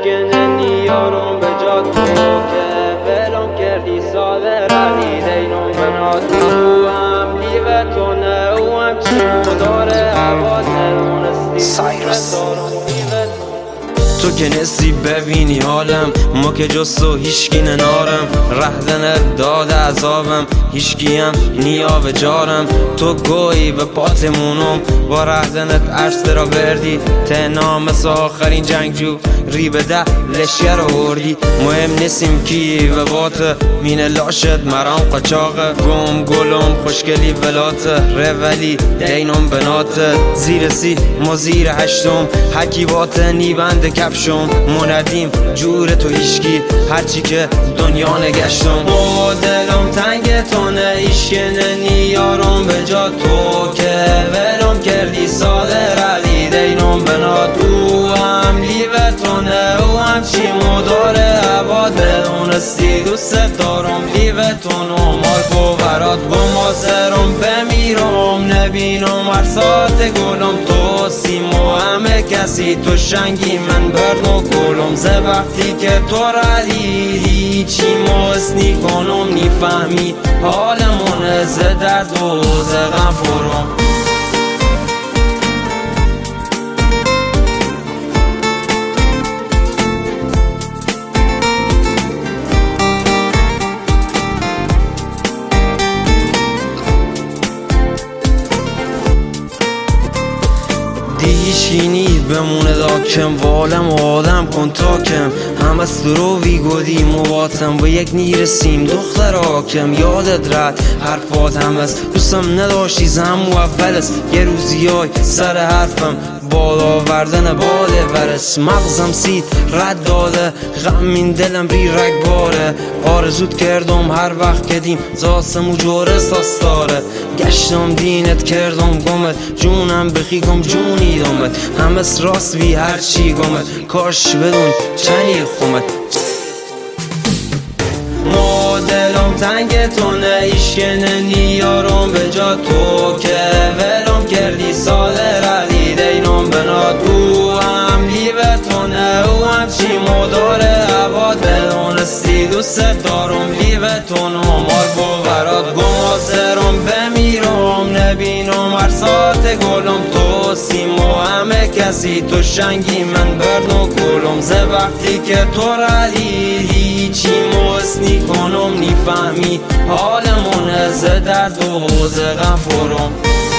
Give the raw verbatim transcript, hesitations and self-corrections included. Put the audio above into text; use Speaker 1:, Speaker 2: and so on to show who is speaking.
Speaker 1: اشکنه نیارم به جا تو که ولم کردی ساده رلی دینم بنا تو هم لیوه تو نه و هم چی مداره عباد نرونستی تو که نسی ببینی حالم ما که جز تو هیشکی ننارم رهدنت داد عذابم هیشکی هم نیاو جارم تو گویی به پاتمونم با رهدنت عرص را بردی تنام سا آخرین جنگجو ری به ده لشگر آوردی مهم نیستیم کی و بات مین لاشت مرام قچاقه گم گلم خوشگلی ولات رولی دینم بنات زیر سی ما زیر هشتم حکی بات نیبند کفشم مندیم جور تو هیشکی هرچی که دنیا نگشتم و دلم تنگ تو نه ایشکنه نیارم به جا تو که ولم کردی ساده رلی دینم بنا تو هم لیوه تو نه و هم چی مداره عباد بدونستی دوست دارم لیوه تو نمال کو برات بمازرم بمیرم نبینم هر ساعت گلم تو سیمو همه کسی تو شنگی من برد و گلم زه وقتی که تو ردیدی چی موسنی کنم نیفهمی حالمون زه درد و زه غم پرم دیشینی بمونه داکم والم و آدم کن تاکم هم از تو رو ویگودی مواتم و یک نیرسیم دختر آکم یادت رد حرفات هم از دوستم نداشتی زم و اول است یه روزی های سر حرفم بالا وردن باله ورس مغزم سید رد داده غمین دلم ری رگ باره آرزوت کردم هر وقت کدیم زاسم و جوره ساستاره گشتم دینت کردم گمت جونم بخی گم جونی دامت همس راست وی هر چی گمت کاش بدون چنی خومت ما دلم تنگ تو نه ایشکنه نیارم به جا تو که ولم کردی ساده رلی دینم بنا تو هم لیوه تو نه و هم چی مداره عباد بدونستی دوست دارم لیوه تو نمال باورات گمازرم بمیرم نبینم هر ساعت گلم تو سیمو همه کسی تو شنگی من برد و گلم زه وقتی که تو ردیدی چی موسنی کنم نیفهمی حالمون زه درد و زه غم پرم